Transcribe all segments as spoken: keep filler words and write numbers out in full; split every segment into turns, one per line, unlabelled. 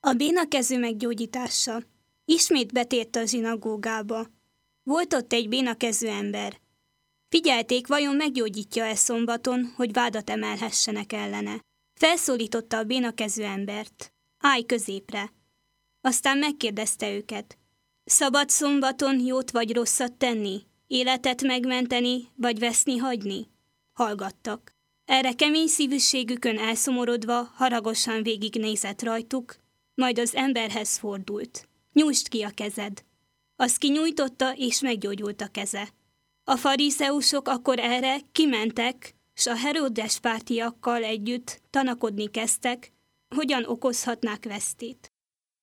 A bénakezű meggyógyítása. Ismét betért a zsinagógába. Volt ott egy bénakezű ember. Figyelték, vajon meggyógyítja-e szombaton, hogy vádat emelhessenek ellene. Felszólította a bénakezű embert. Állj középre. Aztán megkérdezte őket. Szabad szombaton jót vagy rosszat tenni? Életet megmenteni, vagy veszni hagyni? Hallgattak. Erre kemény szívűségükön elszomorodva haragosan végignézett rajtuk, majd az emberhez fordult. Nyújtsd ki a kezed. Az kinyújtotta, és meggyógyult a keze. A farizeusok akkor erre kimentek, s a Heródes pártiakkal együtt tanakodni kezdtek, hogyan okozhatnák vesztét.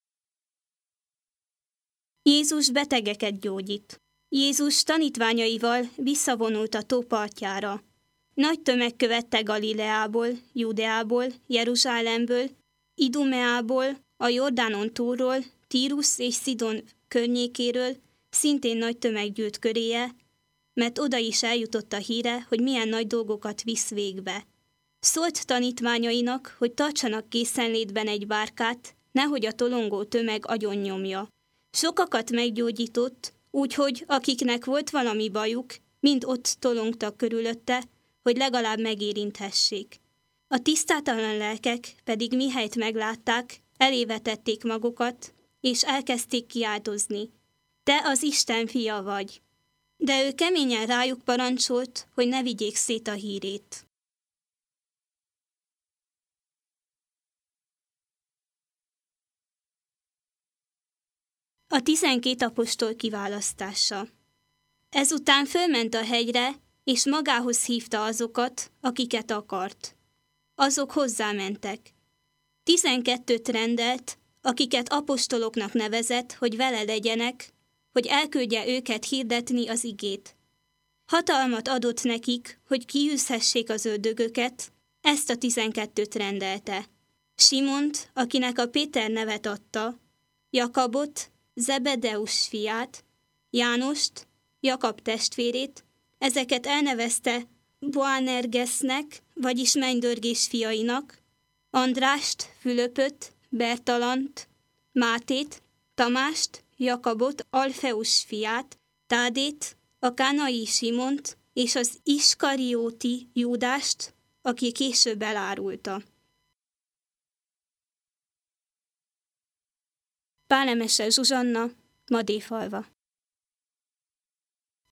Jézus betegeket gyógyít. Jézus tanítványaival visszavonult a tó partjára. Nagy tömeg követte Galileából, Judeából, Jeruzsálemből, Idumeából, a Jordánon túlról, Tírus és Szidon környékéről, szintén nagy tömeg gyűlt köréje, mert oda is eljutott a híre, hogy milyen nagy dolgokat visz végbe. Szólt tanítványainak, hogy tartsanak készenlétben egy bárkát, nehogy a tolongó tömeg agyonnyomja. Sokakat meggyógyított, úgyhogy akiknek volt valami bajuk, mind ott tolongtak körülötte, hogy legalább megérinthessék. A tisztátalan lelkek pedig mihelyt meglátták, elévetették magukat, és elkezdték kiáltozni. Te az Isten fia vagy. De ő keményen rájuk parancsolt, hogy ne vigyék szét a hírét. A tizenkét apostol kiválasztása. Ezután fölment a hegyre, és magához hívta azokat, akiket akart. Azok hozzámentek. Tizenkettőt rendelt, akiket apostoloknak nevezett, hogy vele legyenek, hogy elküldje őket hirdetni az igét. Hatalmat adott nekik, hogy kiűzhessék az ördögöket, ezt a tizenkettőt rendelte. Simont, akinek a Péter nevet adta, Jakabot, Zebedeus fiát, Jánost, Jakab testvérét, ezeket elnevezte Boanergesnek, vagyis mennydörgés fiainak, Andrást, Fülöpöt, Bertalant, Mátét, Tamást, Jakabot, Alfeus fiát, Tádét, a kánai Simont és az Iskarióti Júdást, aki később elárulta. Pálemese Zsuzsanna, Madéfalva.